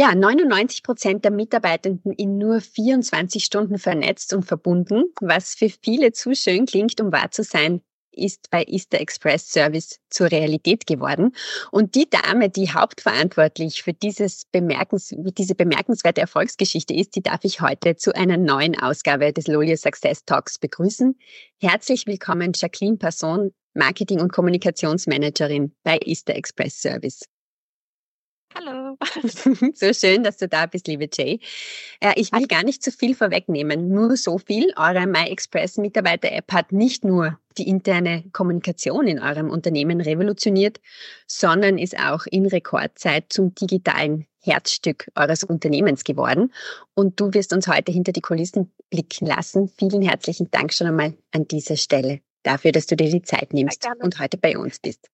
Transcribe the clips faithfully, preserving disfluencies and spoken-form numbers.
Ja, neunundneunzig Prozent der Mitarbeitenden in nur vierundzwanzig Stunden vernetzt und verbunden, was für viele zu schön klingt, um wahr zu sein, ist bei Easter Express Service zur Realität geworden. Und die Dame, die hauptverantwortlich für dieses bemerkens diese bemerkenswerte Erfolgsgeschichte ist, die darf ich heute zu einer neuen Ausgabe des Lolio Success Talks begrüßen. Herzlich willkommen, Jacqueline Passon, Marketing- und Kommunikationsmanagerin bei Easter Express Service. Hallo. So schön, dass du da bist, liebe Jay. Äh, ich will gar nicht zu viel vorwegnehmen, nur so viel. Eure MyExpress-Mitarbeiter-App hat nicht nur die interne Kommunikation in eurem Unternehmen revolutioniert, sondern ist auch in Rekordzeit zum digitalen Herzstück eures Unternehmens geworden. Und du wirst uns heute hinter die Kulissen blicken lassen. Vielen herzlichen Dank schon einmal an dieser Stelle dafür, dass du dir die Zeit nimmst und heute bei uns bist.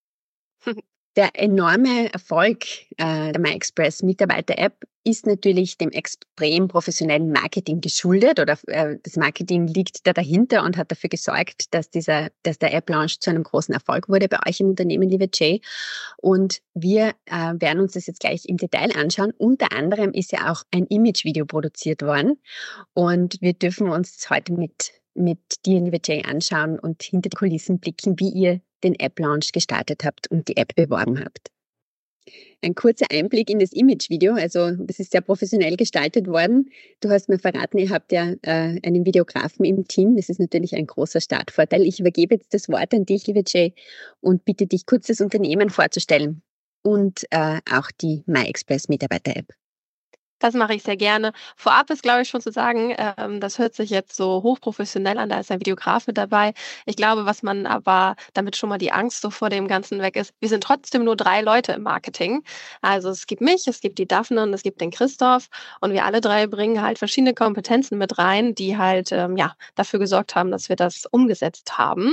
Der enorme Erfolg äh, der MyExpress Mitarbeiter-App ist natürlich dem extrem professionellen Marketing geschuldet oder äh, das Marketing liegt da dahinter und hat dafür gesorgt, dass dieser, dass der App-Launch zu einem großen Erfolg wurde bei euch im Unternehmen, liebe Jay. Und wir äh, werden uns das jetzt gleich im Detail anschauen. Unter anderem ist ja auch ein Image-Video produziert worden und wir dürfen uns heute mit mit dir, liebe Jay, anschauen und hinter die Kulissen blicken, wie ihr den App-Launch gestartet habt und die App beworben habt. Ein kurzer Einblick in das Image-Video, also das ist sehr professionell gestaltet worden. Du hast mir verraten, ihr habt ja äh, einen Videografen im Team. Das ist natürlich ein großer Startvorteil. Ich übergebe jetzt das Wort an dich, liebe Jay, und bitte dich kurz das Unternehmen vorzustellen und äh, auch die MyExpress-Mitarbeiter-App. Das mache ich sehr gerne. Vorab ist, glaube ich, schon zu sagen, ähm, das hört sich jetzt so hochprofessionell an, da ist ein Videograf mit dabei. Ich glaube, was man aber, damit schon mal die Angst so vor dem Ganzen weg ist, wir sind trotzdem nur drei Leute im Marketing. Also es gibt mich, es gibt die Daphne und es gibt den Christoph und wir alle drei bringen halt verschiedene Kompetenzen mit rein, die halt ähm, ja dafür gesorgt haben, dass wir das umgesetzt haben.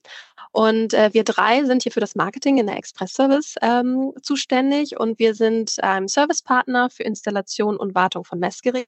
Und äh, wir drei sind hier für das Marketing in der Express Service ähm, zuständig und wir sind ähm, Servicepartner für Installation und Wartung von Messgeräten.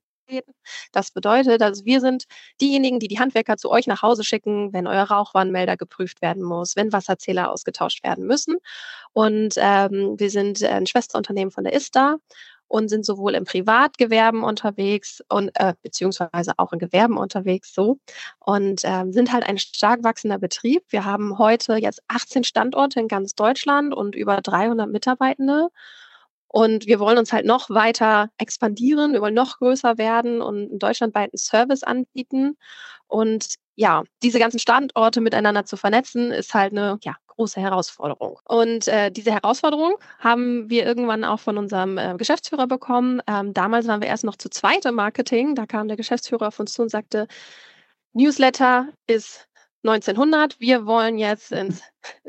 Das bedeutet, also wir sind diejenigen, die die Handwerker zu euch nach Hause schicken, wenn euer Rauchwarnmelder geprüft werden muss, wenn Wasserzähler ausgetauscht werden müssen. Und ähm, wir sind ein Schwesterunternehmen von der ISTA und sind sowohl im Privatgewerben unterwegs und äh, beziehungsweise auch in Gewerben unterwegs so und ähm, sind halt ein stark wachsender Betrieb. Wir haben heute jetzt achtzehn Standorte in ganz Deutschland und über dreihundert Mitarbeitende. Und wir wollen uns halt noch weiter expandieren, wir wollen noch größer werden und einen deutschlandweiten Service anbieten. Und ja, diese ganzen Standorte miteinander zu vernetzen, ist halt eine ja, große Herausforderung. Und äh, diese Herausforderung haben wir irgendwann auch von unserem äh, Geschäftsführer bekommen. Ähm, damals waren wir erst noch zu zweit im Marketing. Da kam der Geschäftsführer auf uns zu und sagte, Newsletter ist neunzehnhundert, wir wollen jetzt ins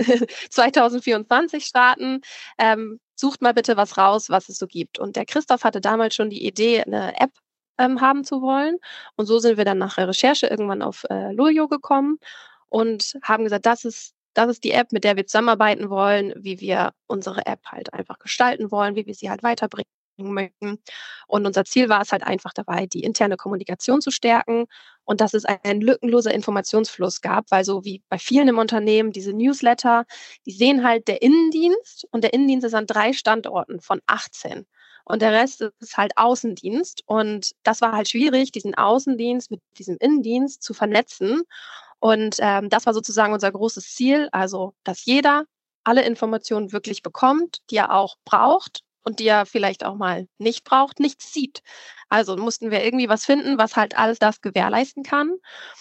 zweitausendvierundzwanzig starten. Ähm, sucht mal bitte was raus, was es so gibt. Und der Christoph hatte damals schon die Idee, eine App ähm, haben zu wollen. Und so sind wir dann nach der Recherche irgendwann auf äh, Lolio gekommen und haben gesagt, das ist, das ist die App, mit der wir zusammenarbeiten wollen, wie wir unsere App halt einfach gestalten wollen, wie wir sie halt weiterbringen möchten. Und unser Ziel war es halt einfach dabei, die interne Kommunikation zu stärken und dass es ein lückenloser Informationsfluss gab, weil so wie bei vielen im Unternehmen diese Newsletter, die sehen halt der Innendienst und der Innendienst ist an drei Standorten von achtzehn. Und der Rest ist halt Außendienst. Und das war halt schwierig, diesen Außendienst mit diesem Innendienst zu vernetzen. Und ähm, das war sozusagen unser großes Ziel, also dass jeder alle Informationen wirklich bekommt, die er auch braucht und die er vielleicht auch mal nicht braucht, nichts sieht. Also mussten wir irgendwie was finden, was halt alles das gewährleisten kann.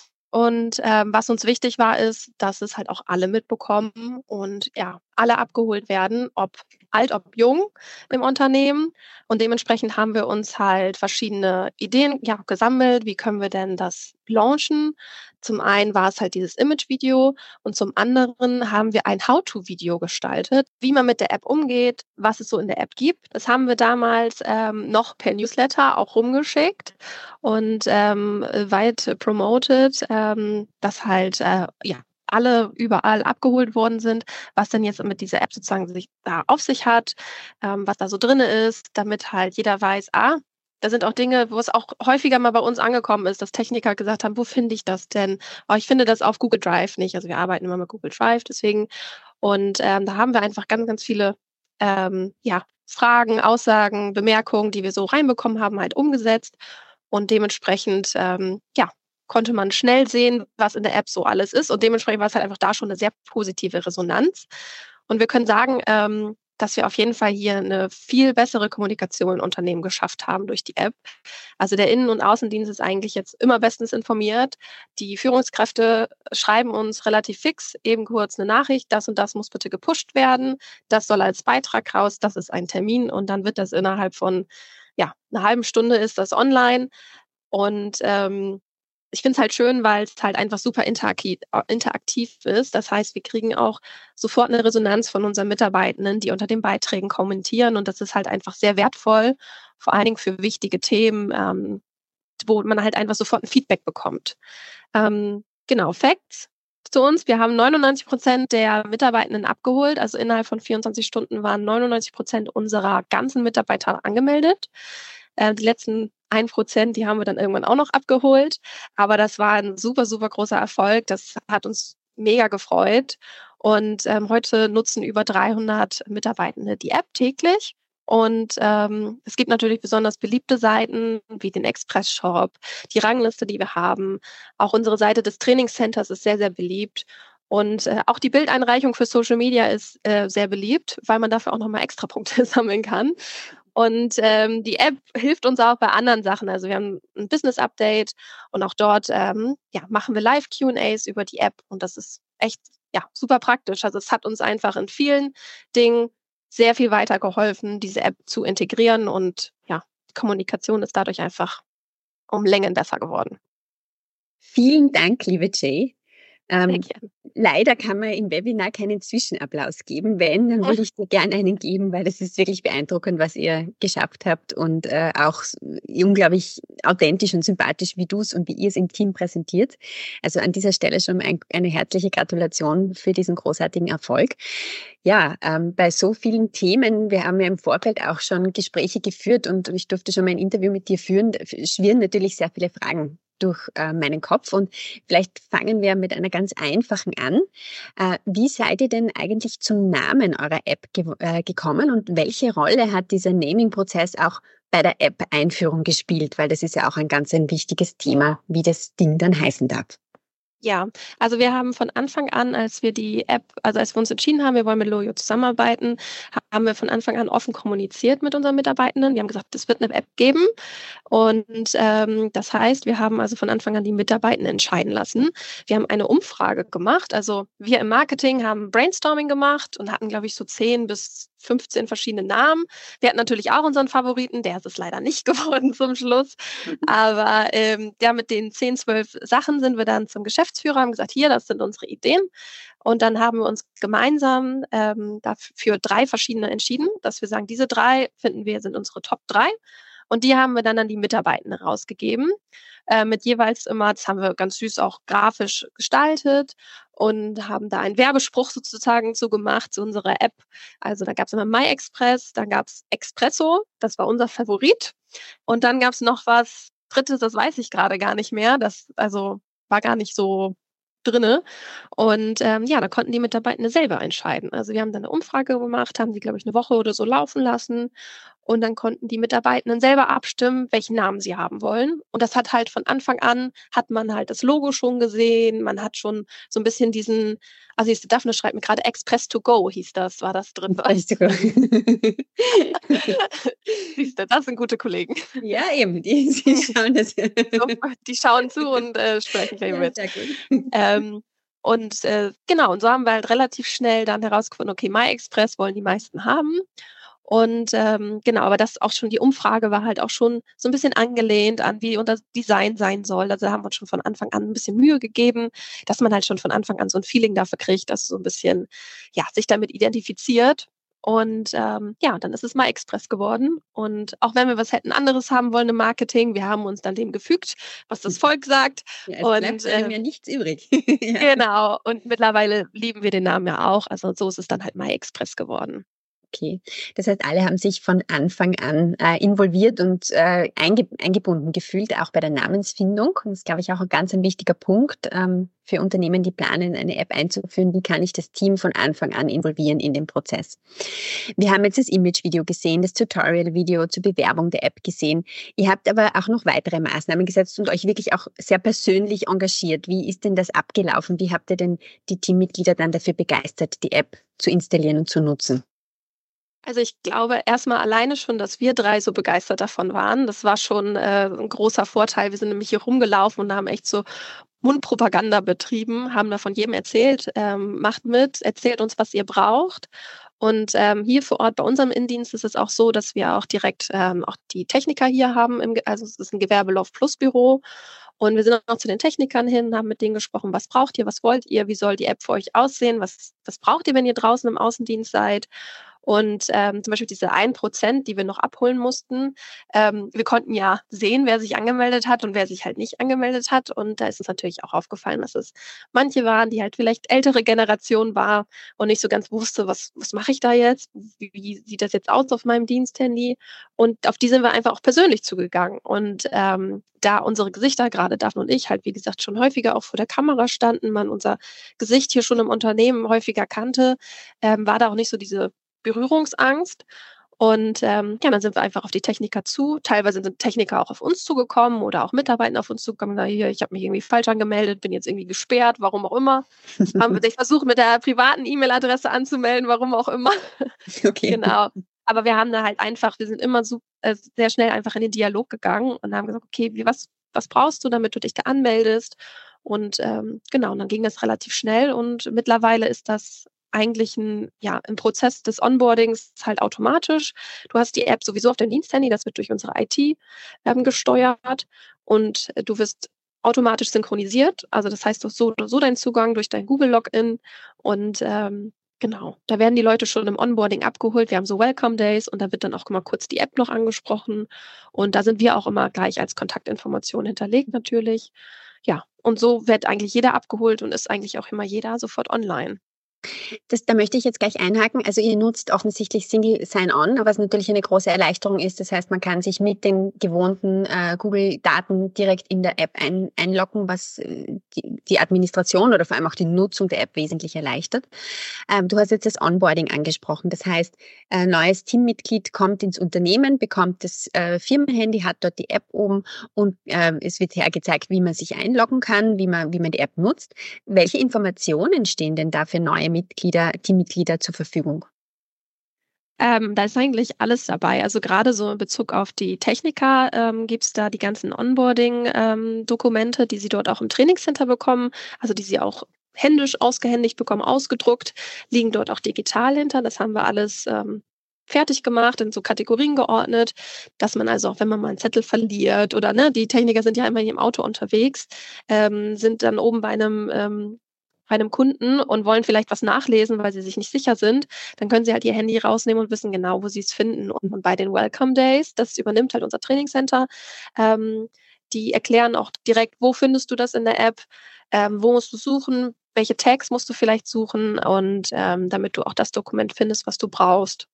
Und ähm, was uns wichtig war, ist, dass es halt auch alle mitbekommen und ja, alle abgeholt werden, ob alt, ob jung im Unternehmen. Und dementsprechend haben wir uns halt verschiedene Ideen ja, gesammelt. Wie können wir denn das launchen? Zum einen war es halt dieses Image-Video und zum anderen haben wir ein How-to-Video gestaltet, wie man mit der App umgeht, was es so in der App gibt. Das haben wir damals ähm, noch per Newsletter auch rumgeschickt und ähm, weit promoted, ähm, dass halt äh, ja alle überall abgeholt worden sind, was denn jetzt mit dieser App sozusagen sich da auf sich hat, ähm, was da so drin ist, damit halt jeder weiß, ah, da sind auch Dinge, wo es auch häufiger mal bei uns angekommen ist, dass Techniker gesagt haben, wo finde ich das denn? Oh, ich finde das auf Google Drive nicht. Also wir arbeiten immer mit Google Drive, deswegen. Und ähm, da haben wir einfach ganz, ganz viele ähm, ja, Fragen, Aussagen, Bemerkungen, die wir so reinbekommen haben, halt umgesetzt. Und dementsprechend, ähm, ja, konnte man schnell sehen, was in der App so alles ist. Und dementsprechend war es halt einfach da schon eine sehr positive Resonanz. Und wir können sagen, ähm, dass wir auf jeden Fall hier eine viel bessere Kommunikation in Unternehmen geschafft haben durch die App. Also der Innen- und Außendienst ist eigentlich jetzt immer bestens informiert. Die Führungskräfte schreiben uns relativ fix, eben kurz eine Nachricht, das und das muss bitte gepusht werden, das soll als Beitrag raus, das ist ein Termin und dann wird das innerhalb von, ja, einer halben Stunde ist das online. Und ähm, ich finde es halt schön, weil es halt einfach super interaki äh, interaktiv ist. Das heißt, wir kriegen auch sofort eine Resonanz von unseren Mitarbeitenden, die unter den Beiträgen kommentieren. Und das ist halt einfach sehr wertvoll, vor allen Dingen für wichtige Themen, ähm, wo man halt einfach sofort ein Feedback bekommt. Ähm, genau, Facts zu uns. Wir haben neunundneunzig Prozent der Mitarbeitenden abgeholt. Also innerhalb von vierundzwanzig Stunden waren neunundneunzig Prozent unserer ganzen Mitarbeiter angemeldet. Äh, die letzten ein Prozent, die haben wir dann irgendwann auch noch abgeholt. Aber das war ein super, super großer Erfolg. Das hat uns mega gefreut. Und ähm, heute nutzen über dreihundert Mitarbeitende die App täglich. Und ähm, es gibt natürlich besonders beliebte Seiten wie den Express-Shop, die Rangliste, die wir haben. Auch unsere Seite des Trainingscenters ist sehr, sehr beliebt. Und äh, auch die Bildeinreichung für Social Media ist äh, sehr beliebt, weil man dafür auch nochmal Extrapunkte sammeln kann. Und ähm, die App hilft uns auch bei anderen Sachen. Also wir haben ein Business-Update und auch dort ähm, ja, machen wir Live-Q und As über die App. Und das ist echt ja, super praktisch. Also es hat uns einfach in vielen Dingen sehr viel weitergeholfen, diese App zu integrieren. Und ja, die Kommunikation ist dadurch einfach um Längen besser geworden. Vielen Dank, liebe Jay. Sehr Ähm, gerne. leider kann man im Webinar keinen Zwischenapplaus geben. Wenn, dann würde ich dir gerne einen geben, weil das ist wirklich beeindruckend, was ihr geschafft habt und äh, auch s- unglaublich authentisch und sympathisch, wie du es und wie ihr es im Team präsentiert. Also an dieser Stelle schon ein, eine herzliche Gratulation für diesen großartigen Erfolg. Ja, ähm, bei so vielen Themen, wir haben ja im Vorfeld auch schon Gespräche geführt und ich durfte schon mal ein Interview mit dir führen, schwirren natürlich sehr viele Fragen durch äh, meinen Kopf und vielleicht fangen wir mit einer ganz einfachen an. Äh, wie seid ihr denn eigentlich zum Namen eurer App ge äh, gekommen und welche Rolle hat dieser Naming-Prozess auch bei der App-Einführung gespielt? Weil das ist ja auch ein ganz ein wichtiges Thema, wie das Ding dann heißen darf. Ja, also wir haben von Anfang an, als wir die App, also als wir uns entschieden haben, wir wollen mit Lojo zusammenarbeiten, haben wir von Anfang an offen kommuniziert mit unseren Mitarbeitenden. Wir haben gesagt, es wird eine App geben. Und ähm, das heißt, wir haben also von Anfang an die Mitarbeitenden entscheiden lassen. Wir haben eine Umfrage gemacht. Also wir im Marketing haben Brainstorming gemacht und hatten, glaube ich, so zehn bis fünfzehn verschiedene Namen. Wir hatten natürlich auch unseren Favoriten, der ist es leider nicht geworden zum Schluss. Aber ähm, ja, mit den zehn, zwölf Sachen sind wir dann zum Geschäftsführer, haben gesagt, hier, das sind unsere Ideen. Und dann haben wir uns gemeinsam ähm, dafür drei verschiedene entschieden, dass wir sagen, diese drei finden wir sind unsere Top drei. Und die haben wir dann an die Mitarbeitenden rausgegeben, äh, mit jeweils immer, das haben wir ganz süß auch grafisch gestaltet und haben da einen Werbespruch sozusagen zu gemacht zu unserer App. Also da gab es immer MyExpress, dann gab es Expresso, das war unser Favorit. Und dann gab es noch was Drittes, das weiß ich gerade gar nicht mehr. Das also war gar nicht so drinne. Und ähm, ja, da konnten die Mitarbeitenden selber entscheiden. Also wir haben dann eine Umfrage gemacht, haben die, glaube ich, eine Woche oder so laufen lassen. Und dann konnten die Mitarbeitenden selber abstimmen, welchen Namen sie haben wollen. Und das hat halt von Anfang an, hat man halt das Logo schon gesehen. Man hat schon so ein bisschen diesen, also siehst du, Daphne schreibt mir gerade Express to go hieß das, war das drin. Weißt du, Siehst du, das sind gute Kollegen. ja, eben, die, die schauen das. So, die schauen zu und äh, sprechen gleich Ja, mit. sehr gut. Ähm, und äh, genau, und so haben wir halt relativ schnell dann herausgefunden, okay, MyExpress wollen die meisten haben. Und ähm, genau, aber das auch schon, die Umfrage war halt auch schon so ein bisschen angelehnt an, wie unser Design sein soll. Also da haben wir uns schon von Anfang an ein bisschen Mühe gegeben, dass man halt schon von Anfang an so ein Feeling dafür kriegt, dass so ein bisschen, ja, sich damit identifiziert. Und ähm, ja, dann ist es MyExpress geworden. Und auch wenn wir was hätten anderes haben wollen im Marketing, wir haben uns dann dem gefügt, was das Volk sagt. Ja, es Und bleibt einem äh, ja nichts übrig. Ja. genau, und mittlerweile lieben wir den Namen ja auch. Also so ist es dann halt MyExpress geworden. Okay, das heißt, alle haben sich von Anfang an äh, involviert und äh, einge eingebunden gefühlt, auch bei der Namensfindung. Und das ist, glaube ich, auch ein ganz ein wichtiger Punkt ähm, für Unternehmen, die planen, eine App einzuführen. Wie kann ich das Team von Anfang an involvieren in den Prozess? Wir haben jetzt das Image-Video gesehen, das Tutorial-Video zur Bewerbung der App gesehen. Ihr habt aber auch noch weitere Maßnahmen gesetzt und euch wirklich auch sehr persönlich engagiert. Wie ist denn das abgelaufen? Wie habt ihr denn die Teammitglieder dann dafür begeistert, die App zu installieren und zu nutzen? Also, ich glaube erstmal alleine schon, dass wir drei so begeistert davon waren. Das war schon, äh, 'n großer Vorteil. Wir sind nämlich hier rumgelaufen und haben echt so Mundpropaganda betrieben, haben da von jedem erzählt, ähm: „Macht mit, erzählt uns, was ihr braucht." Und, ähm, hier vor Ort bei unserem Innendienst ist es auch so, dass wir auch direkt, ähm, auch die Techniker hier haben im Ge also, es ist 'n Gewerbelauf-Plus-Büro. Und wir sind auch zu den Technikern hin, haben mit denen gesprochen: „Was braucht ihr? Was wollt ihr? Wie soll die App für euch aussehen? Was was braucht ihr, wenn ihr draußen im Außendienst seid?" Und, ähm, zum Beispiel diese ein Prozent, die wir noch abholen mussten, ähm, wir konnten ja sehen, wer sich angemeldet hat und wer sich halt nicht angemeldet hat. Und da ist uns natürlich auch aufgefallen, dass es manche waren, die halt vielleicht ältere Generation war und nicht so ganz wusste: „Was was mache ich da jetzt? Wie wie sieht das jetzt aus auf meinem Diensthandy?" Und auf die sind wir einfach auch persönlich zugegangen. Und, ähm, da unsere Gesichter, gerade Daphne und ich, halt, wie gesagt, schon häufiger auch vor der Kamera standen, man unser Gesicht hier schon im Unternehmen häufiger kannte, ähm, war da auch nicht so diese Berührungsangst. Und, ähm, ja, dann sind wir einfach auf die Techniker zu. Teilweise sind Techniker auch auf uns zugekommen oder auch Mitarbeiter auf uns zugekommen: „Na hier, ich habe mich irgendwie falsch angemeldet, bin jetzt irgendwie gesperrt, warum auch immer." Haben wir sich versucht, mit der privaten E-Mail-Adresse anzumelden, warum auch immer. Okay. Genau. Aber wir haben da halt einfach wir sind immer su äh, sehr schnell einfach in den Dialog gegangen und haben gesagt: „Okay, wie was was brauchst du, damit du dich da anmeldest?" Und, ähm, genau, und dann ging das relativ schnell und mittlerweile ist das eigentlich 'n ja, im Prozess des Onboardings halt automatisch. Du hast die App sowieso auf deinem Diensthandy, das wird durch unsere I T, ähm, gesteuert und äh, du wirst automatisch synchronisiert. Also, das heißt, du hast so oder so deinen Zugang durch dein Google-Login und, ähm, genau, da werden die Leute schon im Onboarding abgeholt. Wir haben so Welcome Days und da wird dann auch mal kurz die App noch angesprochen und da sind wir auch immer gleich als Kontaktinformation hinterlegt natürlich. Ja, und so wird eigentlich jeder abgeholt und ist eigentlich auch immer jeder sofort online. Das, da möchte ich jetzt gleich einhaken. Also ihr nutzt offensichtlich Single Sign-On, was natürlich eine große Erleichterung ist. Das heißt, man kann sich mit den gewohnten äh, Google-Daten direkt in der App ein, einloggen, was äh, die, die Administration oder vor allem auch die Nutzung der App wesentlich erleichtert. Ähm, du hast jetzt das Onboarding angesprochen. Das heißt, ein neues Teammitglied kommt ins Unternehmen, bekommt das äh, Firmenhandy, hat dort die App oben und äh, es wird hergezeigt, wie man sich einloggen kann, wie man, wie man die App nutzt. Welche Informationen stehen denn da für neue Mitglieder, Teammitglieder zur Verfügung? Ähm, da ist eigentlich alles dabei. Also gerade so in Bezug auf die Techniker, ähm, gibt's da die ganzen Onboarding, ähm, Dokumente, die sie dort auch im Trainingscenter bekommen, also die sie auch händisch ausgehändigt bekommen, ausgedruckt, liegen dort auch digital hinter. Das haben wir alles, ähm, fertig gemacht, in so Kategorien geordnet, dass man also auch, wenn man mal einen Zettel verliert oder, ne, die Techniker sind ja immer hier im Auto unterwegs, ähm, sind dann oben bei einem ähm, bei einem Kunden und wollen vielleicht was nachlesen, weil sie sich nicht sicher sind, dann können sie halt ihr Handy rausnehmen und wissen genau, wo sie es finden. Und bei den Welcome Days, das übernimmt halt unser Trainingscenter, ähm, die erklären auch direkt, wo findest du das in der App, ähm, wo musst du suchen, welche Tags musst du vielleicht suchen und, ähm, damit du auch das Dokument findest, was du brauchst.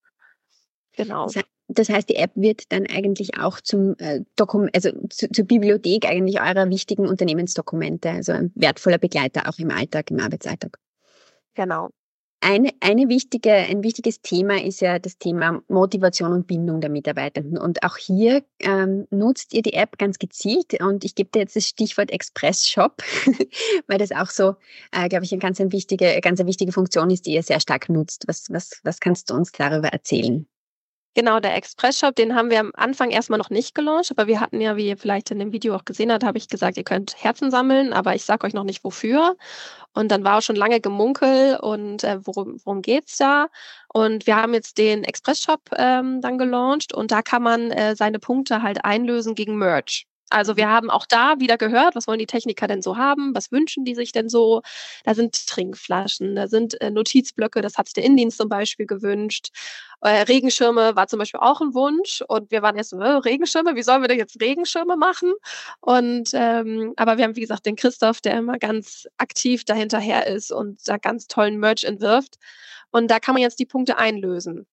Genau. Das hei das heißt, die App wird dann eigentlich auch zum äh, Dokum also zu zur Bibliothek eigentlich eurer wichtigen Unternehmensdokumente, also ein wertvoller Begleiter auch im Alltag, im Arbeitsalltag. Genau. Eine eine wichtige ein wichtiges Thema ist ja das Thema Motivation und Bindung der Mitarbeitenden. Und auch hier, ähm, nutzt ihr die App ganz gezielt und ich gebe dir jetzt das Stichwort Express-Shop, weil das auch so, äh, glaube ich, 'ne ganz ein wichtige ganz eine wichtige Funktion ist, die ihr sehr stark nutzt. Was was was kannst du uns darüber erzählen? Genau, der Express-Shop, den haben wir am Anfang erst mal noch nicht gelauncht, aber wir hatten ja, wie ihr vielleicht in dem Video auch gesehen habt, habe ich gesagt: „Ihr könnt Herzen sammeln, aber ich sage euch noch nicht wofür." Und dann war auch schon lange Gemunkel und, äh, worum worum geht's da? Und wir haben jetzt den Express-Shop, ähm, dann gelauncht und da kann man, äh, seine Punkte halt einlösen gegen Merch. Also, wir haben auch da wieder gehört, was wollen die Techniker denn so haben? Was wünschen die sich denn so? Da sind Trinkflaschen, da sind, äh, Notizblöcke, das hat sich der Innendienst zum Beispiel gewünscht. Äh, Regenschirme war zum Beispiel auch 'n Wunsch und wir waren erst so: „Hä, Regenschirme? Wie sollen wir denn jetzt Regenschirme machen?" Und, ähm aber wir haben, wie gesagt, den Christoph, der immer ganz aktiv da hinterher ist und da ganz tollen Merch entwirft. Und da kann man jetzt die Punkte einlösen.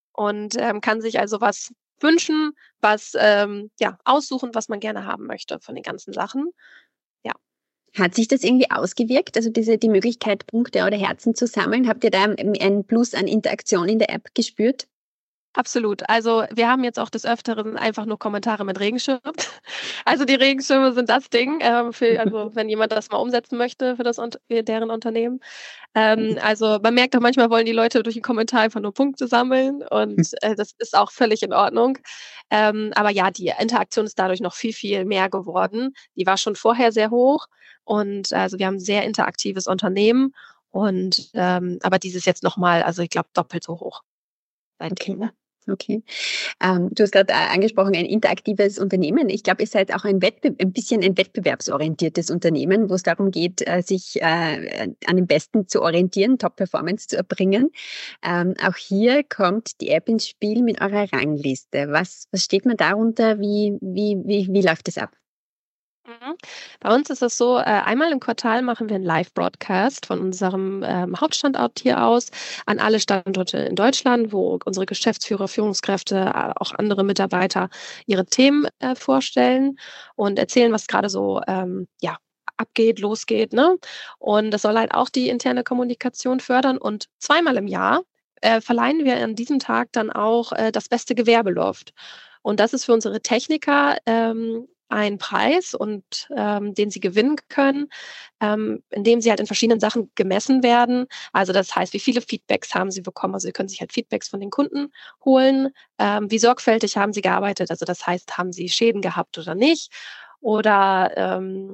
und ähm, kann sich also was wünschen, was ähm, ja, aussuchen, was man gerne haben möchte von den ganzen Sachen. Ja. Hat sich das irgendwie ausgewirkt, also diese die Möglichkeit, Punkte oder Herzen zu sammeln? Habt ihr da ein Plus an Interaktion in der App gespürt? Absolut. Also, wir haben jetzt auch des Öfteren einfach nur Kommentare mit Regenschirm. Also, die Regenschirme sind das Ding, ähm, für also, wenn jemand das mal umsetzen möchte für das Unt für deren Unternehmen. Ähm, also, man merkt auch manchmal wollen die Leute durch 'n Kommentar einfach nur Punkte sammeln und, äh, das ist auch völlig in Ordnung. Ähm, aber ja, die Interaktion ist dadurch noch viel, viel mehr geworden. Die war schon vorher sehr hoch und also, wir haben 'n sehr interaktives Unternehmen und, ähm aber dieses jetzt noch mal, also, ich glaube, doppelt so hoch Okay, seitdem. okay. Ähm, du hast grad, äh, angesprochen, ein interaktives Unternehmen. Ich glaube, ihr seid auch ein Wettbe ein bisschen ein wettbewerbsorientiertes Unternehmen, wo's darum geht, äh, sich, äh, an den Besten zu orientieren, Top-Performance zu erbringen. Ähm, auch hier kommt die App ins Spiel mit eurer Rangliste. Was was steht man darunter? Wie wie wie wie läuft das ab? Mhm. Bei uns ist es so, äh, einmal im Quartal machen wir 'n Live-Broadcast von unserem, ähm, Hauptstandort hier aus an alle Standorte in Deutschland, wo unsere Geschäftsführer, Führungskräfte, a auch andere Mitarbeiter ihre Themen, äh, vorstellen und erzählen, was grade so, ähm, ja, abgeht, losgeht, ne? Und das soll halt auch die interne Kommunikation fördern und zweimal im Jahr, äh, verleihen wir an diesem Tag dann auch, äh, das beste Gewerbeloft. Und das ist für unsere Techniker, ähm, ein Preis und ähm, den sie gewinnen können, ähm, indem sie halt in verschiedenen Sachen gemessen werden. Also, das heißt, wie viele Feedbacks haben sie bekommen? Also, sie können sich halt Feedbacks von den Kunden holen. Ähm, wie sorgfältig haben sie gearbeitet? Also, das heißt, haben sie Schäden gehabt oder nicht? Oder, ähm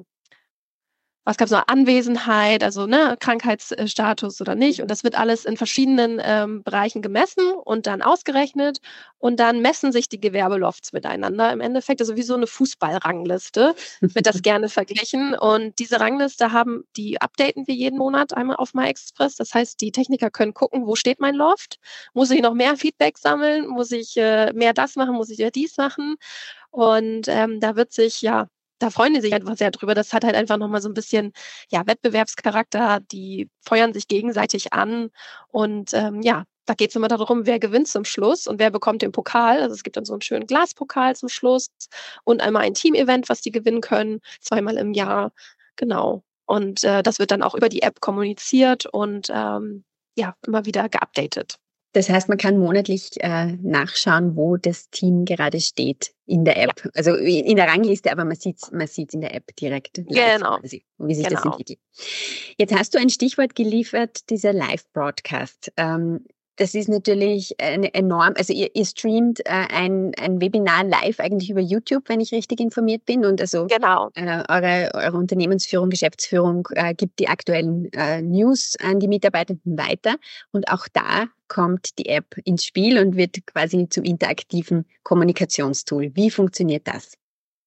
was gab's noch? Anwesenheit, also, ne, Krankheits äh, Status oder nicht. Und das wird alles in verschiedenen, ähm, Bereichen gemessen und dann ausgerechnet. Und dann messen sich die Gewerbelofts miteinander im Endeffekt. Also, wie so 'ne Fußball-Rangliste wird das gerne verglichen. Und diese Rangliste haben die updaten wir jeden Monat einmal auf MyExpress. Das heißt, die Techniker können gucken: „Wo steht mein Loft? Muss ich noch mehr Feedback sammeln? Muss ich, äh, mehr das machen? Muss ich mehr dies machen?“ Und, ähm, da wird sich ja, da freuen die sich einfach sehr drüber. Das hat halt einfach noch mal so 'n bisschen, ja, Wettbewerbscharakter. Die feuern sich gegenseitig an und, ähm, ja, da geht's immer darum, wer gewinnt zum Schluss und wer bekommt den Pokal. Also, es gibt dann so 'n schönen Glaspokal zum Schluss und einmal ein Teamevent, was die gewinnen können, zweimal im Jahr. Genau. Und, äh, das wird dann auch über die App kommuniziert und, ähm, ja, immer wieder geupdatet. Das heißt, man kann monatlich, äh, nachschauen, wo das Team gerade steht in der Ja. App. Also, i in der Rangliste, aber man sieht's man sieht's in der App direkt live Genau, quasi, wie sich das genau. entwickelt. Jetzt hast du ein Stichwort geliefert, dieser Live-Broadcast. Ähm, das ist natürlich eine enorm also, ihr ihr streamt, äh, ein ein Webinar live eigentlich über YouTube, wenn ich richtig informiert bin und also, Genau. äh, eure eure Unternehmensführung, Geschäftsführung, äh, gibt die aktuellen, äh, News an die Mitarbeitenden weiter. Und auch da kommt die App ins Spiel und wird quasi zum interaktiven Kommunikationstool. Wie funktioniert das?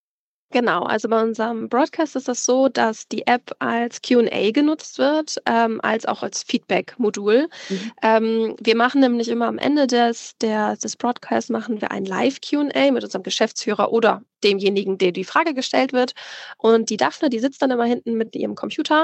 Genau, also bei unserem Broadcast ist das so, dass die App als Q and A genutzt wird, ähm, als auch als Feedback-Modul. Mhm. Ähm, wir machen nämlich immer am Ende des der des Broadcasts machen wir ein Live-Q and A mit unserem Geschäftsführer oder demjenigen, dem die Frage gestellt wird. Und die Daphne, die sitzt dann immer hinten mit ihrem Computer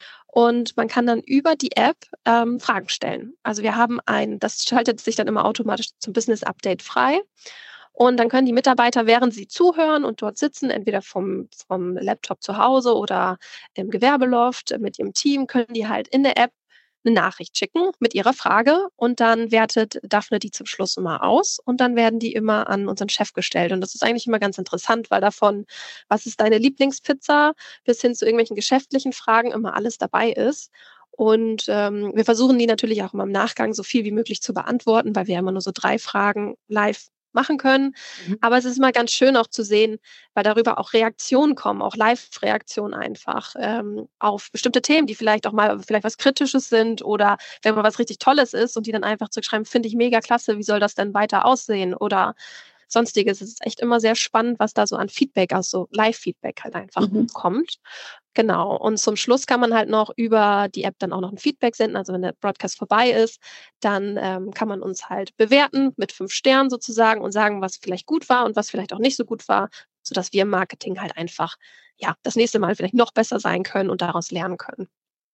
und man kann dann über die App, ähm, Fragen stellen. Also, wir haben ein das schaltet sich dann immer automatisch zum Business-Update frei. Und dann können die Mitarbeiter, während sie zuhören und dort sitzen, entweder vom vom Laptop zu Hause oder im Gewerbeloft mit ihrem Team, können die halt in der App 'ne Nachricht schicken mit ihrer Frage und dann wertet Daphne die zum Schluss immer aus und dann werden die immer an unseren Chef gestellt. Und das ist eigentlich immer ganz interessant, weil davon: „Was ist deine Lieblingspizza?“ bis hin zu irgendwelchen geschäftlichen Fragen immer alles dabei ist. Und, ähm, wir versuchen die natürlich auch immer im Nachgang so viel wie möglich zu beantworten, weil wir ja immer nur so drei Fragen live machen können. Mhm. Aber es ist immer ganz schön auch zu sehen, weil darüber auch Reaktionen kommen, auch Live-Reaktionen einfach, ähm, auf bestimmte Themen, die vielleicht auch mal vielleicht was Kritisches sind oder wenn mal was richtig Tolles ist und die dann einfach zurückschreiben: „Finde ich mega klasse, wie soll das denn weiter aussehen?“ oder Sonstiges. Es ist echt immer sehr spannend, was da so an Feedback, also Live-Feedback halt einfach Mhm. kommt. Genau. Und zum Schluss kann man halt noch über die App dann auch noch 'n Feedback senden. Also, wenn der Broadcast vorbei ist, dann, ähm, kann man uns halt bewerten mit fünf Sternen sozusagen und sagen, was vielleicht gut war und was vielleicht auch nicht so gut war, sodass wir im Marketing halt einfach, ja, das nächste Mal vielleicht noch besser sein können und daraus lernen können.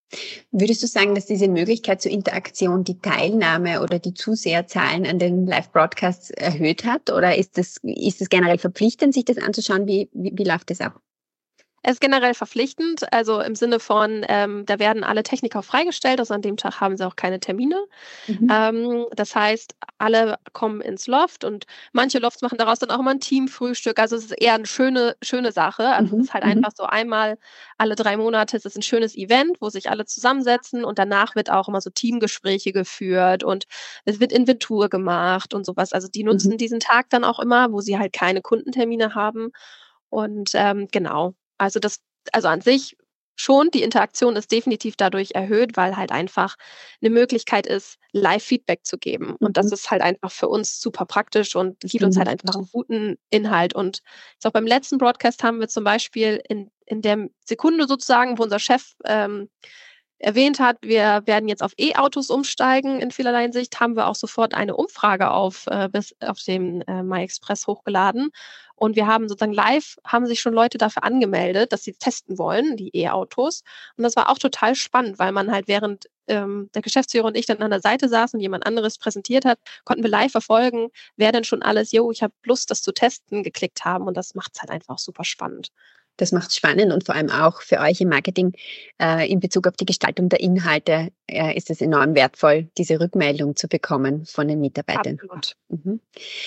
Würdest du sagen, dass diese Möglichkeit zur Interaktion die Teilnahme oder die Zuseherzahlen an den Live-Broadcasts erhöht hat? Oder ist es ist es generell verpflichtend, sich das anzuschauen? Wie, wie, wie läuft das ab? Es ist generell verpflichtend, also im Sinne von, ähm, da werden alle Techniker freigestellt, also an dem Tag haben sie auch keine Termine. Mhm. Ähm, das heißt, alle kommen ins Loft und manche Lofts machen daraus dann auch immer ein Teamfrühstück. Also es ist eher eine schöne, schöne Sache. Also es Mhm. ist halt Mhm. einfach so einmal alle drei Monate ist es ein schönes Event, wo sich alle zusammensetzen und danach wird auch immer so Teamgespräche geführt und es wird Inventur gemacht und sowas. Also die Mhm. nutzen diesen Tag dann auch immer, wo sie halt keine Kundentermine haben. Und ähm, genau. Also das also an sich schon, die Interaktion ist definitiv dadurch erhöht, weil halt einfach 'ne Möglichkeit ist, Live-Feedback zu geben. Und das Mhm. ist halt einfach für uns super praktisch und gibt uns halt Mhm. einfach 'n guten Inhalt. Und jetzt auch beim letzten Broadcast haben wir zum Beispiel in in der Sekunde sozusagen, wo unser Chef, ähm, erwähnt hat, wir werden jetzt auf E-Autos umsteigen in vielerlei Hinsicht, haben wir auch sofort eine Umfrage auf, äh, bis auf den, äh, MyExpress hochgeladen. Und wir haben sozusagen live haben sich schon Leute dafür angemeldet, dass sie testen wollen, die E-Autos. Und das war auch total spannend, weil man halt während, ähm, der Geschäftsführer und ich dann an der Seite saßen und jemand anderes präsentiert hat, konnten wir live verfolgen, wer denn schon alles: „Jo, ich habe Lust, das zu testen“, geklickt haben und das macht's halt einfach super spannend. Das macht's spannend und vor allem auch für euch im Marketing äh, in Bezug auf die Gestaltung der Inhalte äh, ist es enorm wertvoll, diese Rückmeldung zu bekommen von den Mitarbeitern. Absolut. Mhm.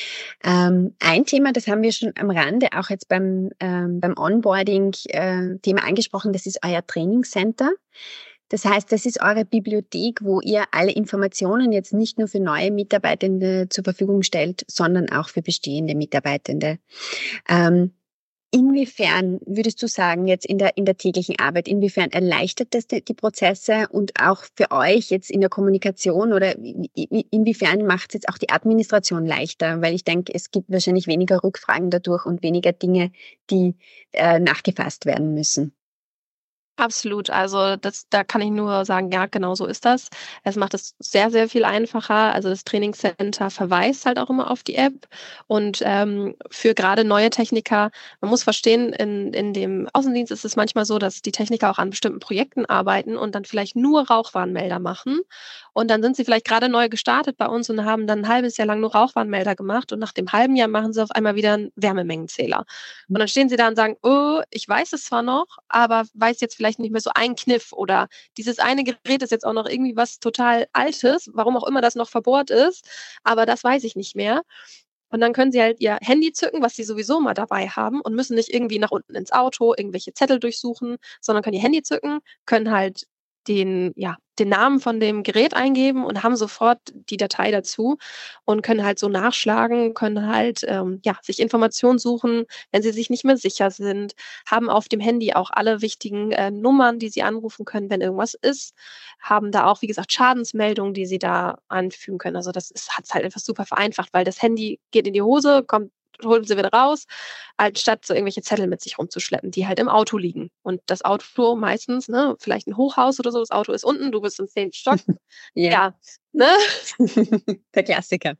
Ähm, ein Thema, das haben wir schon am Rande auch jetzt beim, ähm, beim Onboarding-Thema angesprochen, das ist euer Trainingscenter. Das heißt, das ist eure Bibliothek, wo ihr alle Informationen jetzt nicht nur für neue Mitarbeitende zur Verfügung stellt, sondern auch für bestehende Mitarbeitende. Ähm, Inwiefern würdest du sagen, jetzt in der, in der täglichen Arbeit, inwiefern erleichtert das die, die Prozesse und auch für euch jetzt in der Kommunikation oder i- i- inwiefern macht es jetzt auch die Administration leichter? Weil ich denke, es gibt wahrscheinlich weniger Rückfragen dadurch und weniger Dinge, die äh, nachgefasst werden müssen. Absolut. Also, das da kann ich nur sagen, ja, genau so ist das. Es macht es sehr, sehr viel einfacher. Also, das Trainingscenter verweist halt auch immer auf die App und, ähm, für gerade neue Techniker man muss verstehen, in in dem Außendienst ist es manchmal so, dass die Techniker auch an bestimmten Projekten arbeiten und dann vielleicht nur Rauchwarnmelder machen. Und dann sind sie vielleicht gerade neu gestartet bei uns und haben dann ein halbes Jahr lang nur Rauchwarnmelder gemacht und nach dem halben Jahr machen sie auf einmal wieder 'n Wärmemengenzähler. Und dann stehen sie da und sagen: „Oh, ich weiß es zwar noch, aber weiß jetzt vielleicht nicht mehr so einen Kniff oder dieses eine Gerät ist jetzt auch noch irgendwie was total Altes, warum auch immer das noch verbohrt ist, aber das weiß ich nicht mehr.“ Und dann können sie halt ihr Handy zücken, was sie sowieso immer dabei haben und müssen nicht irgendwie nach unten ins Auto irgendwelche Zettel durchsuchen, sondern können ihr Handy zücken, können halt den ja, den Namen von dem Gerät eingeben und haben sofort die Datei dazu und können halt so nachschlagen, können halt, ähm, ja, sich Informationen suchen, wenn sie sich nicht mehr sicher sind, haben auf dem Handy auch alle wichtigen, äh, Nummern, die sie anrufen können, wenn irgendwas ist, haben da auch, wie gesagt, Schadensmeldungen, die sie da anfügen können. Also, das ist hat's halt einfach super vereinfacht, weil das Handy geht in die Hose, kommt holen sie wieder raus, anstatt so irgendwelche Zettel mit sich rumzuschleppen, die halt im Auto liegen. Und das Auto meistens, ne, vielleicht 'n Hochhaus oder so, das Auto ist unten, du bist im zehnten Stock. Ja. Ja, ne? Der Klassiker.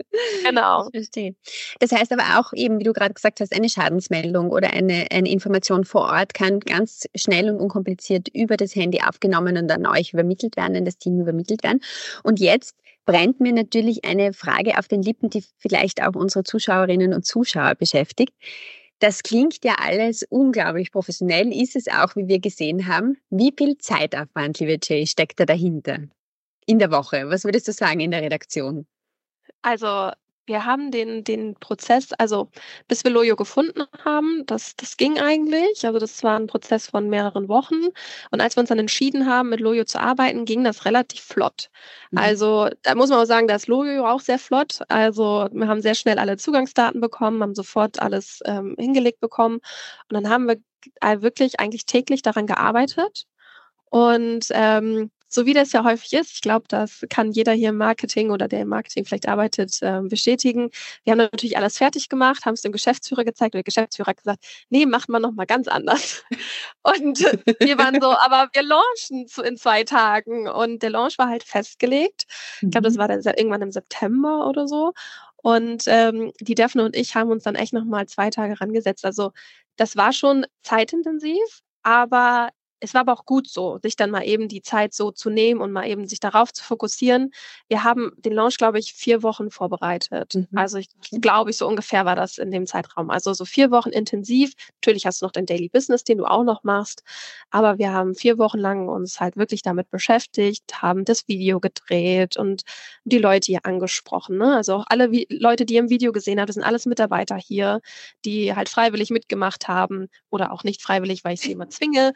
Ich Genau. verstehe. Das heißt aber auch eben, wie du gerade gesagt hast, eine Schadensmeldung oder eine eine Information vor Ort kann ganz schnell und unkompliziert über das Handy aufgenommen und an euch übermittelt werden, an das Team übermittelt werden. Und jetzt brennt mir natürlich eine Frage auf den Lippen, die vielleicht auch unsere Zuschauerinnen und Zuschauer beschäftigt. Das klingt ja alles unglaublich professionell, ist es auch, wie wir gesehen haben. Wie viel Zeitaufwand, liebe Jay, steckt da dahinter? In der Woche. Was würdest du sagen in der Redaktion? Also, wir haben den den Prozess also, bis wir Lojo gefunden haben, das das ging eigentlich. Also, das war 'n Prozess von mehreren Wochen. Und als wir uns dann entschieden haben, mit Lojo zu arbeiten, ging das relativ flott. Mhm. Also, da muss man auch sagen, da ist Lojo auch sehr flott. Also, wir haben sehr schnell alle Zugangsdaten bekommen, haben sofort alles, ähm, hingelegt bekommen. Und dann haben wir äh, wirklich eigentlich täglich daran gearbeitet. Und, ähm, so wie das ja häufig ist, ich glaube, das kann jeder hier im Marketing oder der im Marketing vielleicht arbeitet, ähm, bestätigen. Wir haben natürlich alles fertig gemacht, haben es dem Geschäftsführer gezeigt und der Geschäftsführer hat gesagt: „Ne, macht man noch mal ganz anders.“ Und wir waren so: „Aber wir launchen z in zwei Tagen.“ Und der Launch war halt festgelegt. Ich glaube, das Mhm. war dann se irgendwann im September oder so. Und, ähm, die Daphne und ich haben uns dann echt noch mal zwei Tage rangesetzt. Also, das war schon zeitintensiv, aber es war aber auch gut so, sich dann mal eben die Zeit so zu nehmen und mal eben sich darauf zu fokussieren. Wir haben den Launch, glaube ich, vier Wochen vorbereitet. Mhm. Also ich glaube, ich so ungefähr war das in dem Zeitraum. Also so vier Wochen intensiv. Natürlich hast du noch dein Daily Business, den du auch noch machst. Aber wir haben vier Wochen lang uns halt wirklich damit beschäftigt, haben das Video gedreht und die Leute hier angesprochen. Ne? Also auch alle Vi- Leute, die ihr im Video gesehen habt, das sind alles Mitarbeiter hier, die halt freiwillig mitgemacht haben oder auch nicht freiwillig, weil ich sie immer zwinge,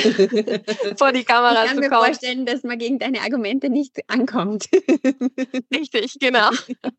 vor die Ich Kamera kann zu mir kommen. vorstellen, dass man gegen deine Argumente nicht ankommt. Richtig, genau.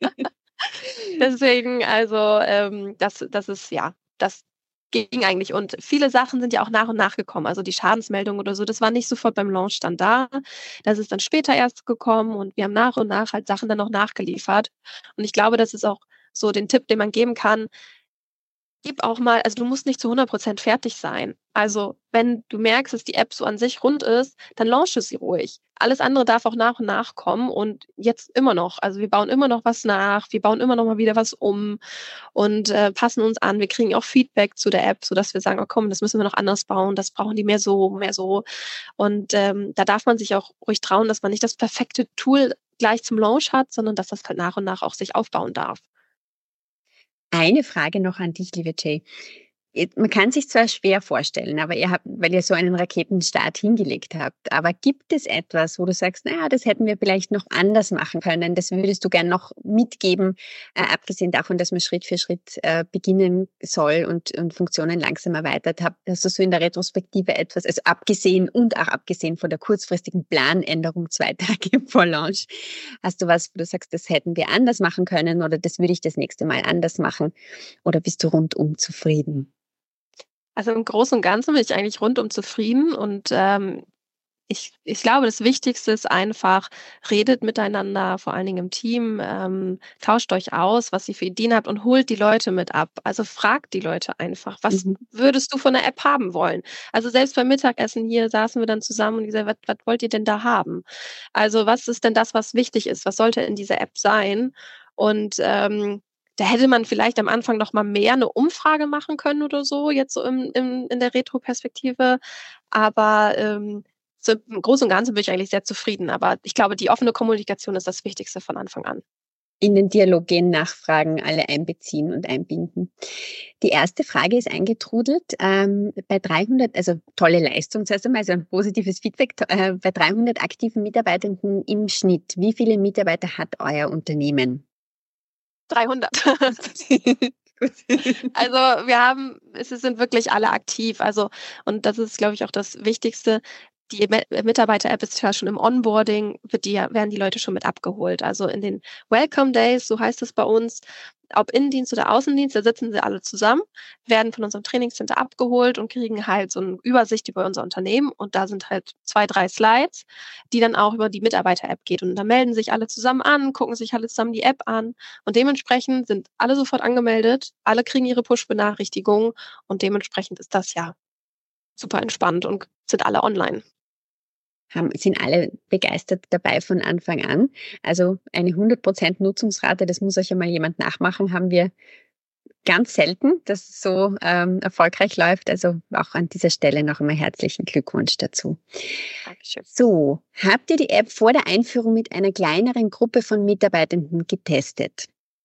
Deswegen, also, ähm, das das ist ja, das ging eigentlich. Und viele Sachen sind ja auch nach und nach gekommen. Also, die Schadensmeldung oder so, das war nicht sofort beim Launch dann da. Das ist dann später erst gekommen und wir haben nach und nach halt Sachen dann noch nachgeliefert. Und ich glaube, das ist auch so den Tipp, den man geben kann: Gib auch mal, also, du musst nicht zu hundert Prozent fertig sein. Also, wenn du merkst, dass die App so an sich rund ist, dann launche sie ruhig. Alles andere darf auch nach und nach kommen und jetzt immer noch. Also, wir bauen immer noch was nach, wir bauen immer noch mal wieder was um und, äh, passen uns an. Wir kriegen auch Feedback zu der App, sodass wir sagen: „Oh komm, das müssen wir noch anders bauen, das brauchen die mehr so, mehr so.“ Und, ähm, da darf man sich auch ruhig trauen, dass man nicht das perfekte Tool gleich zum Launch hat, sondern dass das halt nach und nach auch sich aufbauen darf. Eine Frage noch an dich, liebe Jay. Jetzt, man kann sich zwar schwer vorstellen, aber ihr habt, weil ihr so einen Raketenstart hingelegt habt, aber gibt es etwas, wo du sagst, naja, das hätten wir vielleicht noch anders machen können, das würdest du gern noch mitgeben, äh, abgesehen davon, dass man Schritt für Schritt äh, beginnen soll und, und Funktionen langsam erweitert habt, hast du so in der Retrospektive etwas, also abgesehen und auch abgesehen von der kurzfristigen Planänderung zwei Tage vor Launch, hast du was, wo du sagst, das hätten wir anders machen können oder das würde ich das nächste Mal anders machen oder bist du rundum zufrieden? Also, im Großen und Ganzen bin ich eigentlich rundum zufrieden und, ähm, ich ich glaube, das Wichtigste ist einfach, redet miteinander, vor allen Dingen im Team, ähm, tauscht euch aus, was ihr für Ideen habt und holt die Leute mit ab. Also, fragt die Leute einfach: „Was Mhm. würdest du von der App haben wollen?“ Also, selbst beim Mittagessen hier saßen wir dann zusammen und gesagt: „Was was wollt ihr denn da haben?“ Also, was ist denn das, was wichtig ist? Was sollte in dieser App sein? Und, ähm, da hätte man vielleicht am Anfang noch mal mehr 'ne Umfrage machen können oder so, jetzt so im im in der Retroperspektive. Aber, ähm, so im Großen und Ganzen bin ich eigentlich sehr zufrieden. Aber ich glaube, die offene Kommunikation ist das Wichtigste von Anfang an. In den Dialog gehen, nachfragen, alle einbeziehen und einbinden. Die erste Frage ist eingetrudelt. Ähm, bei dreihundert, also tolle Leistung zuerst einmal, also ein positives Feedback. Äh, bei dreihundert aktiven Mitarbeitenden im Schnitt, wie viele Mitarbeiter hat euer Unternehmen? dreihundert. Gut. Also, wir haben es sind wirklich alle aktiv. Also und das ist, glaube ich, auch das Wichtigste. Die Me Mitarbeiter-App ist ja schon im Onboarding, wird die ja werden die Leute schon mit abgeholt. Also, in den Welcome Days, so heißt es bei uns, ob Innendienst oder Außendienst, da sitzen sie alle zusammen, werden von unserem Trainingscenter abgeholt und kriegen halt so 'ne Übersicht über unser Unternehmen und da sind halt zwei drei Slides, die dann auch über die Mitarbeiter-App geht und da melden sich alle zusammen an, gucken sich alle zusammen die App an und dementsprechend sind alle sofort angemeldet, alle kriegen ihre Push-Benachrichtigungen und dementsprechend ist das ja super entspannt und sind alle online. Haben, sind alle begeistert dabei von Anfang an. Also eine hundert Prozent Nutzungsrate, das muss euch einmal jemand nachmachen, haben wir ganz selten, dass es so ähm, erfolgreich läuft. Also auch an dieser Stelle noch einmal herzlichen Glückwunsch dazu. Dankeschön. So, habt ihr die App vor der Einführung mit einer kleineren Gruppe von Mitarbeitenden getestet?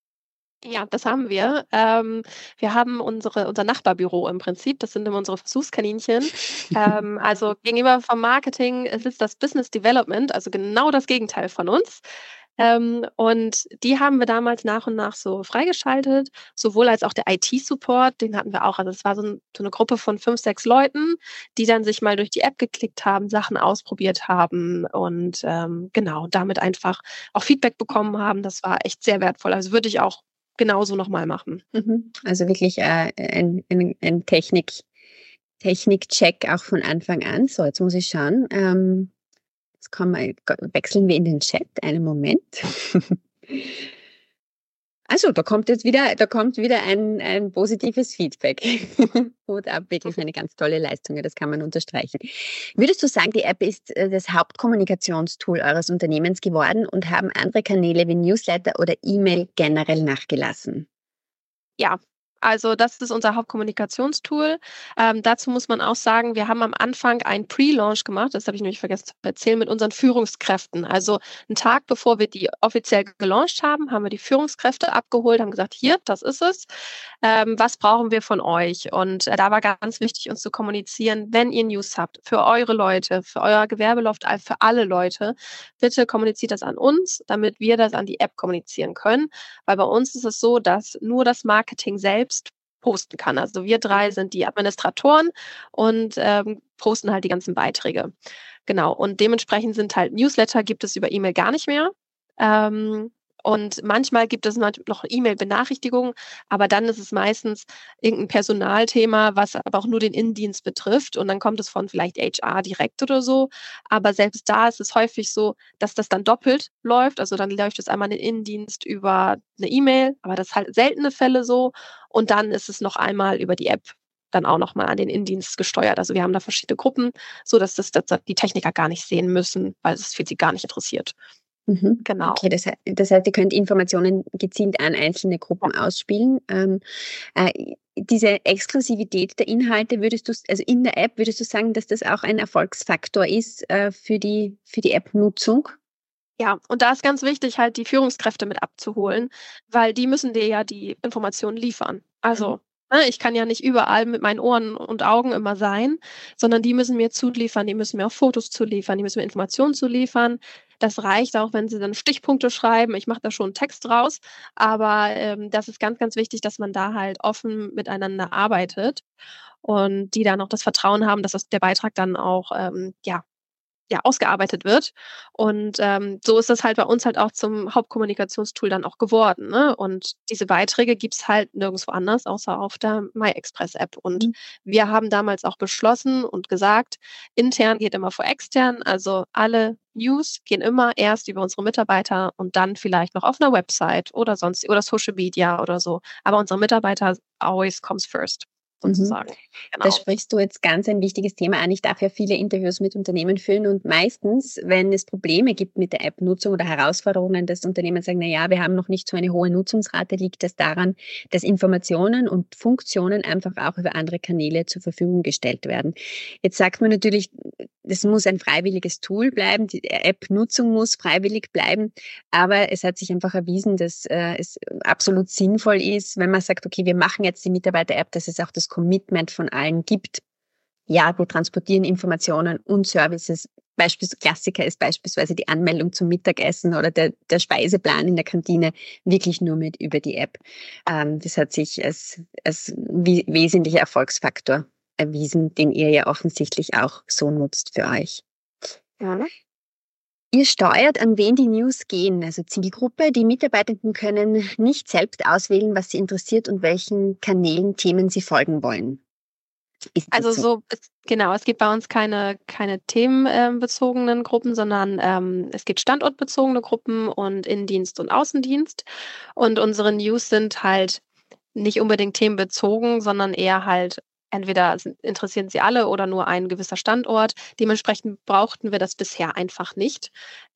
Ja, das haben wir. Ähm, wir haben unsere unser Nachbarbüro im Prinzip, das sind immer unsere Versuchskaninchen. Ähm, also gegenüber vom Marketing äh, sitzt das Business Development, also genau das Gegenteil von uns. Ähm, und die haben wir damals nach und nach so freigeschaltet, sowohl als auch der I T-Support, den hatten wir auch. Also es war so 'n so 'ne Gruppe von fünf, sechs Leuten, die dann sich mal durch die App geklickt haben, Sachen ausprobiert haben und, ähm, genau, damit einfach auch Feedback bekommen haben. Das war echt sehr wertvoll. Also würde ich auch genauso noch mal machen. Mhm. Also wirklich äh, ein, ein, ein Technik, Technik-Check auch von Anfang an. So, jetzt muss ich schauen. Ähm, jetzt kommen wir, wechseln wir in den Chat. Einen Moment. Also, da kommt jetzt wieder, da kommt wieder ein, ein positives Feedback. Hut ab, wirklich eine ganz tolle Leistung, ja, das kann man unterstreichen. Würdest du sagen, die App ist äh, das Hauptkommunikationstool eures Unternehmens geworden und haben andere Kanäle wie Newsletter oder E-Mail generell nachgelassen? Ja, Also das ist unser Hauptkommunikationstool. Ähm, dazu muss man auch sagen, wir haben am Anfang einen Pre-Launch gemacht, das habe ich nämlich vergessen zu erzählen, mit unseren Führungskräften. Also einen Tag bevor wir die offiziell gelauncht haben, haben wir die Führungskräfte abgeholt, haben gesagt, hier, das ist es. Ähm, was brauchen wir von euch? Und äh, da war ganz wichtig, uns zu kommunizieren, wenn ihr News habt, für eure Leute, für euer Gewerbeloft, all- für alle Leute, bitte kommuniziert das an uns, damit wir das an die App kommunizieren können. Weil bei uns ist es so, dass nur das Marketing selbst posten kann. Also wir drei sind die Administratoren und ähm, posten halt die ganzen Beiträge. Genau. Und dementsprechend sind halt Newsletter gibt es über E-Mail gar nicht mehr. Ähm, und manchmal gibt es manch- noch E-Mail-Benachrichtigungen, aber dann ist es meistens irgendein Personalthema, was aber auch nur den Innendienst betrifft. Und dann kommt es von vielleicht H R direkt oder so. Aber selbst da ist es häufig so, dass das dann doppelt läuft. Also dann läuft es einmal den Innendienst über eine E-Mail, aber das ist halt seltene Fälle so. Und dann ist es noch einmal über die App dann auch noch mal an den Innendienst gesteuert. Also wir haben da verschiedene Gruppen, so dass das, das die Techniker gar nicht sehen müssen, weil es für sie gar nicht interessiert. Mhm. Genau. Okay, das, he- das heißt, ihr könnt Informationen gezielt an einzelne Gruppen ausspielen. Ähm, äh, diese Exklusivität der Inhalte, würdest du, also in der App, würdest du sagen, dass das auch ein Erfolgsfaktor ist äh, für die, für die App-Nutzung? Ja, und da ist ganz wichtig, halt die Führungskräfte mit abzuholen, weil die müssen dir ja die Informationen liefern. Mhm. Also, ne, ich kann ja nicht überall mit meinen Ohren und Augen immer sein, sondern die müssen mir zuliefern, die müssen mir auch Fotos zuliefern, die müssen mir Informationen zuliefern. Das reicht auch, wenn sie dann Stichpunkte schreiben. Ich mache da schon einen Text raus, aber ähm, das ist ganz, ganz wichtig, dass man da halt offen miteinander arbeitet und die dann auch das Vertrauen haben, dass das, der Beitrag dann auch ähm, ja, ja, ausgearbeitet wird. Und, ähm, so ist das halt bei uns halt auch zum Hauptkommunikationstool dann auch geworden, ne? Und diese Beiträge gibt's halt nirgendswo anders, außer auf der MyExpress-App. Und Mhm. wir haben damals auch beschlossen und gesagt, intern geht immer vor extern. Also alle News gehen immer erst über unsere Mitarbeiter und dann vielleicht noch auf einer Website oder sonst oder Social Media oder so. Aber unsere Mitarbeiter always comes first Mhm. sozusagen. Da Genau. sprichst du jetzt ganz ein wichtiges Thema an. Ich darf ja viele Interviews mit Unternehmen führen und meistens, wenn es Probleme gibt mit der App-Nutzung oder Herausforderungen, dass Unternehmen sagen, na ja, wir haben noch nicht so eine hohe Nutzungsrate, liegt das daran, dass Informationen und Funktionen einfach auch über andere Kanäle zur Verfügung gestellt werden. Jetzt sagt man natürlich, das muss ein freiwilliges Tool bleiben, die App-Nutzung muss freiwillig bleiben, aber es hat sich einfach erwiesen, dass äh, es absolut sinnvoll ist, wenn man sagt, okay, wir machen jetzt die Mitarbeiter-App, dass es auch das Commitment von allen gibt. Ja, wir transportieren Informationen und Services. Beispiel, Klassiker ist beispielsweise die Anmeldung zum Mittagessen oder der, der Speiseplan in der Kantine wirklich nur mit über die App. Ähm, das hat sich als, als wie, wesentlicher Erfolgsfaktor erwiesen, den ihr ja offensichtlich auch so nutzt für euch. Ja. Ihr steuert, an wen die News gehen, also Zielgruppe. Die Mitarbeitenden können nicht selbst auswählen, was sie interessiert und welchen Kanälen, Themen sie folgen wollen. Ist das Also so? so es genau, es gibt bei uns keine keine themenbezogenen Gruppen, sondern, ähm, es gibt standortbezogene Gruppen und Innendienst und Außendienst. Und unsere News sind halt nicht unbedingt themenbezogen, sondern eher halt entweder s interessieren sie alle oder nur ein gewisser Standort. Dementsprechend brauchten wir das bisher einfach nicht.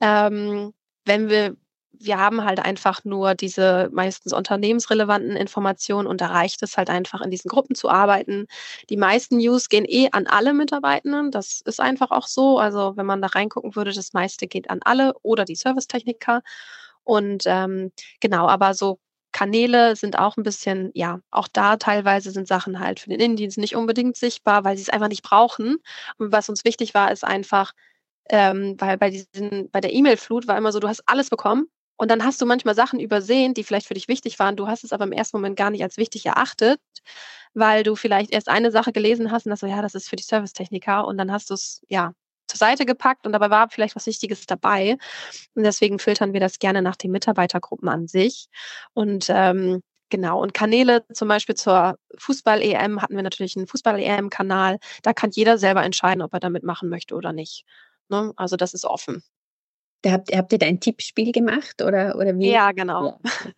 Ähm, wenn wir wir haben halt einfach nur diese meistens unternehmensrelevanten Informationen und da reicht es halt einfach, in diesen Gruppen zu arbeiten. Die meisten News gehen eh an alle Mitarbeitenden. Das ist einfach auch so. Also, wenn man da reingucken würde, das meiste geht an alle oder die Servicetechniker. Und, ähm, genau, aber so Kanäle sind auch ein bisschen ja, auch da teilweise sind Sachen halt für den Innendienst nicht unbedingt sichtbar, weil sie es einfach nicht brauchen. Und was uns wichtig war, ist einfach, ähm, weil bei diesen bei der E-Mail-Flut war immer so, du hast alles bekommen und dann hast du manchmal Sachen übersehen, die vielleicht für dich wichtig waren. Du hast es aber im ersten Moment gar nicht als wichtig erachtet, weil du vielleicht erst eine Sache gelesen hast und dachtest so: „Ja, das ist für die Servicetechniker“ und dann hast du's, ja, zur Seite gepackt und dabei war vielleicht was Wichtiges dabei. Und deswegen filtern wir das gerne nach den Mitarbeitergruppen an sich. Und, ähm, genau, und Kanäle zum Beispiel zur Fußball-E M hatten wir natürlich 'n Fußball-E M-Kanal. Da kann jeder selber entscheiden, ob er da mitmachen möchte oder nicht, ne? Also, das ist offen. Da habt, habt ihr da ein Tippspiel gemacht oder, oder wie? Ja, genau. Ja.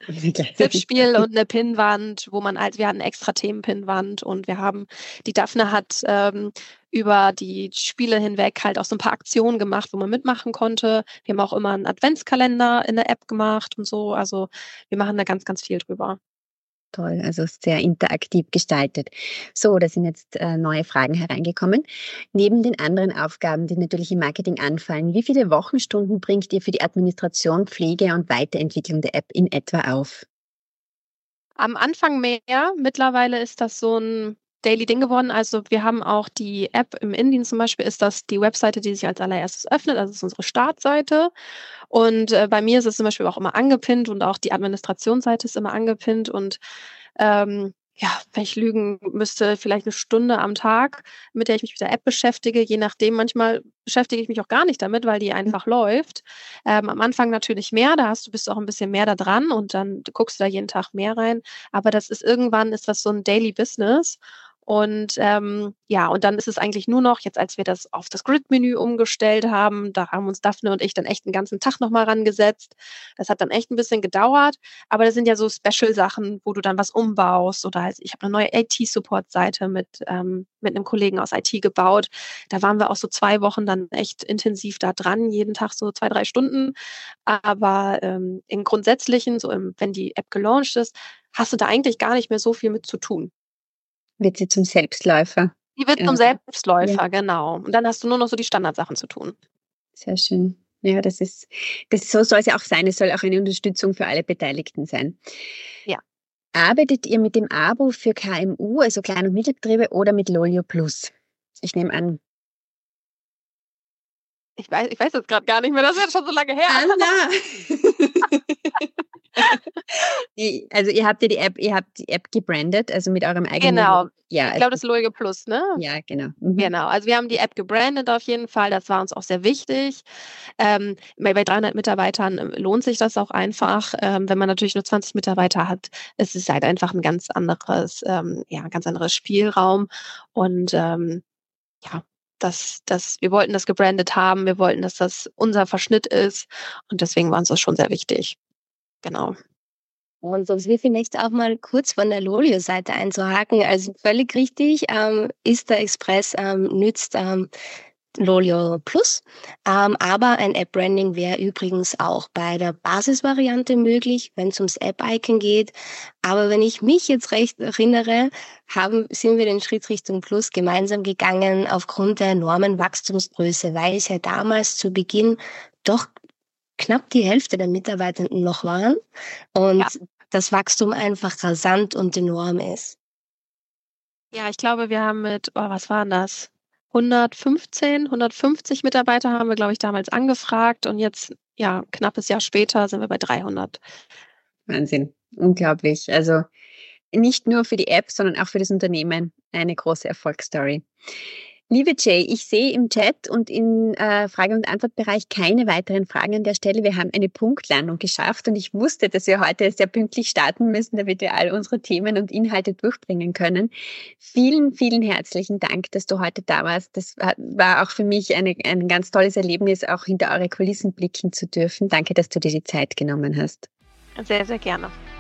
Okay. Tippspiel und 'ne Pinnwand, wo man halt wir hatten extra Themenpinnwand und wir haben die Daphne hat, ähm, über die Spiele hinweg halt auch so 'n paar Aktionen gemacht, wo man mitmachen konnte. Wir haben auch immer 'n Adventskalender in der App gemacht und so. Also, wir machen da ganz, ganz viel drüber. Toll, also sehr interaktiv gestaltet. So, da sind jetzt äh, neue Fragen hereingekommen. Neben den anderen Aufgaben, die natürlich im Marketing anfallen, wie viele Wochenstunden bringt ihr für die Administration, Pflege und Weiterentwicklung der App in etwa auf? Am Anfang mehr, mittlerweile ist das so 'n Daily Ding geworden. Also, wir haben auch die App im Innendienst zum Beispiel ist das die Webseite, die sich als Allererstes öffnet. Also, das ist unsere Startseite. Und, äh, bei mir ist es zum Beispiel auch immer angepinnt und auch die Administrationsseite ist immer angepinnt und, ähm, ja, wenn ich lügen müsste, vielleicht 'ne Stunde am Tag, mit der ich mich mit der App beschäftige, je nachdem. Manchmal beschäftige ich mich auch gar nicht damit, weil die einfach läuft. Ähm, am Anfang natürlich mehr, da hast du bist du auch 'n bisschen mehr da dran und dann guckst du da jeden Tag mehr rein. Aber das ist irgendwann ist das so 'n Daily Business und, ähm, ja, und dann ist es eigentlich nur noch jetzt, als wir das auf das Grid-Menü umgestellt haben, da haben uns Daphne und ich dann echt 'n ganzen Tag noch mal rangesetzt. Das hat dann echt 'n bisschen gedauert, aber das sind ja so Special-Sachen, wo du dann was umbaust oder halt ich habe 'ne neue I T-Support-Seite mit ähm, mit 'nem Kollegen aus I T gebaut. Da waren wir auch so zwei Wochen dann echt intensiv da dran, jeden Tag so zwei, drei Stunden. Aber, ähm, im Grundsätzlichen, so im wenn die App gelauncht ist, hast du da eigentlich gar nicht mehr so viel mit zu tun. Wird sie zum Selbstläufer. Die wird zum Ähm, ja. Selbstläufer, genau. Und dann hast du nur noch so die Standardsachen zu tun. Sehr schön. Ja, das ist das so soll's ja auch sein. Es soll auch eine Unterstützung für alle Beteiligten sein. Ja. Arbeitet ihr mit dem Abo für K M U, also Klein und Mittelbetriebe oder mit Loyal Plus? Ich nehme an Ich wei ich weiß jetzt grad gar nicht mehr, das ist jetzt schon so lange her. Die also, ihr habt ja die App ihr habt die App gebrandet, also mit eurem eigenen Genau. ja, Ich also glaube, das ist Loyal Plus, ne? ja, genau. Mhm. Genau. Also, wir haben die App gebrandet auf jeden Fall, das war uns auch sehr wichtig. Ähm, bei bei dreihundert Mitarbeitern, ähm, lohnt sich das auch einfach. Ähm, wenn man natürlich nur zwanzig Mitarbeiter hat, ist es halt einfach 'n ganz anderes ähm, ja, ganz anderes Spielraum. Und, ähm, ja, das das wir wollten das gebrandet haben. Wir wollten, dass das unser Verschnitt ist und deswegen war uns das schon sehr wichtig. Genau. Und sonst wir vielleicht auch mal kurz von der Loyal-Seite einzuhaken. Also, völlig richtig, ähm, ist der Express ähm, nützt, ähm, Loyal Plus. Ähm, aber ein App-Branding wäre übrigens auch bei der Basisvariante möglich, wenn's ums App-Icon geht. Aber wenn ich mich jetzt recht erinnere, haben sind wir den Schritt Richtung Plus gemeinsam gegangen aufgrund der enormen Wachstumsgröße, weil es ja damals zu Beginn doch knapp die Hälfte der Mitarbeitenden noch waren und Ja. das Wachstum einfach rasant und enorm ist. Ja, ich glaube, wir haben mit oh, was waren das? hundertfünfzehn, hundertfünfzig Mitarbeiter haben wir, glaube ich, damals angefragt und jetzt, ja, knappes Jahr später sind wir bei dreihundert. Wahnsinn, unglaublich. Also, nicht nur für die App, sondern auch für das Unternehmen eine große Erfolgsstory. Liebe Jay, ich sehe im Chat und im, äh, Frage und Antwortbereich keine weiteren Fragen an der Stelle. Wir haben eine Punktlandung geschafft und ich wusste, dass wir heute sehr pünktlich starten müssen, damit wir all unsere Themen und Inhalte durchbringen können. Vielen, vielen herzlichen Dank, dass du heute da warst. Das war war auch für mich eine ein ganz tolles Erlebnis, auch hinter eure Kulissen blicken zu dürfen. Danke, dass du dir die Zeit genommen hast. Sehr, sehr gerne.